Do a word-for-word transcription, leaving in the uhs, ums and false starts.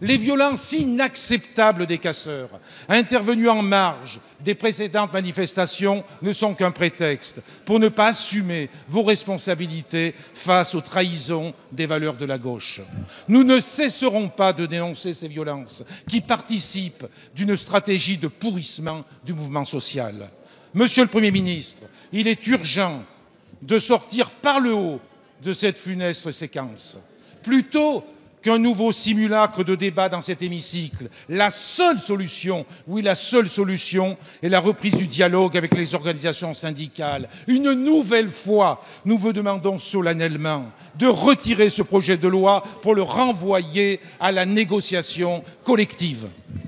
Les violences inacceptables des casseurs, intervenus en marge des précédentes manifestations, ne sont qu'un prétexte pour ne pas assumer vos responsabilités face aux trahisons des valeurs de la gauche. Nous ne cesserons pas de dénoncer ces violences qui participent d'une stratégie de pourrissement du mouvement social. Monsieur le Premier ministre, il est urgent de sortir par le haut de cette funeste séquence. Plutôt qu'un nouveau simulacre de débat dans cet hémicycle, la seule solution, oui la seule solution, est la reprise du dialogue avec les organisations syndicales. Une nouvelle fois, nous vous demandons solennellement de retirer ce projet de loi pour le renvoyer à la négociation collective.